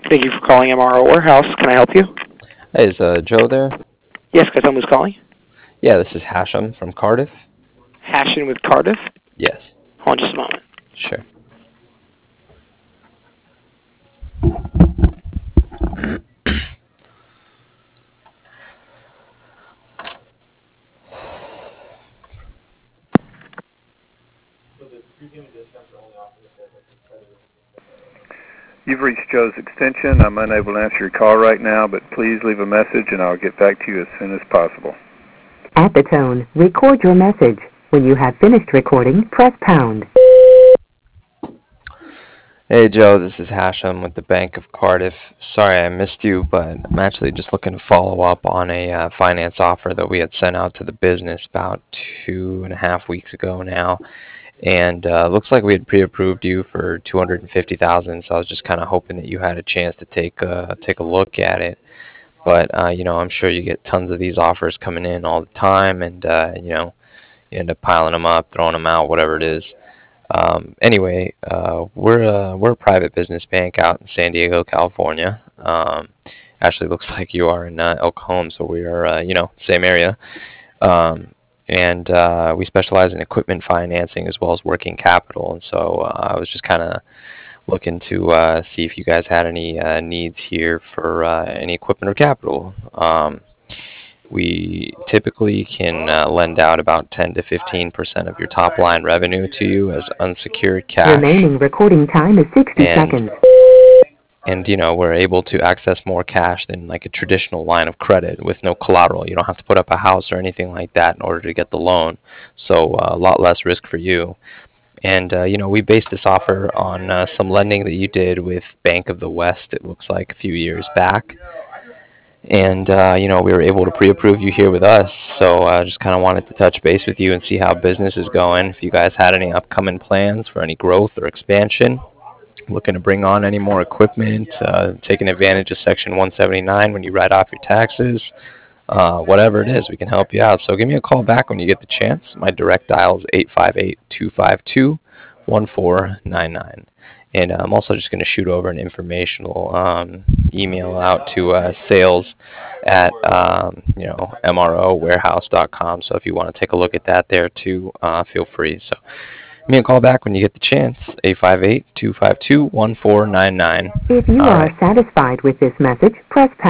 Thank you for calling MRO Warehouse. Can I help you? Hey, is Joe there? Yes, can I tell him who's calling? Yeah, this is Hashem from Cardiff. Hashin with Cardiff. Yes, Hold on just a moment. sure. You've reached Joe's extension. I'm unable to answer your call right now, but please leave a message and I'll get back to you as soon as possible. At the tone, record your message. When you have finished recording, press pound. Hey, Joe, this is Hashem with the Bank of Cardiff. Sorry I missed you, but I'm actually just looking to follow up on a finance offer that we had sent out to the business about 2.5 weeks ago now. And looks like we had pre-approved you for $250,000, so I was just kind of hoping that you had a chance to take a look at it. But I'm sure you get tons of these offers coming in all the time, and you end up piling them up, throwing them out, whatever it is. Anyway, we're a private business bank out in San Diego, California. Actually, looks like you are in El Cajon, so we are same area. Um, and we specialize in equipment financing as well as working capital. And so I was just kind of looking to see if you guys had any needs here for any equipment or capital. We typically can lend out about 10 to 15% of your top line revenue to you as unsecured cash. Remaining recording time is 60 And seconds. we're able to access more cash than like a traditional line of credit with no collateral. You don't have to put up a house or anything like that in order to get the loan, so a lot less risk for you. And we based this offer on some lending that you did with Bank of the West, it looks like a few years back. And we were able to pre-approve you here with us, so I just kind of wanted to touch base with you and see how business is going, if you guys had any upcoming plans for any growth or expansion, looking to bring on any more equipment, taking advantage of Section 179 when you write off your taxes, whatever it is, we can help you out. So give me a call back when you get the chance. My direct dial is 858-252-1499. And I'm also just going to shoot over an informational email out to sales at mrowarehouse.com. So if you want to take a look at that there too, feel free. So give me a call back when you get the chance. 858-252-1499. If you All are right. satisfied with this message, press pound.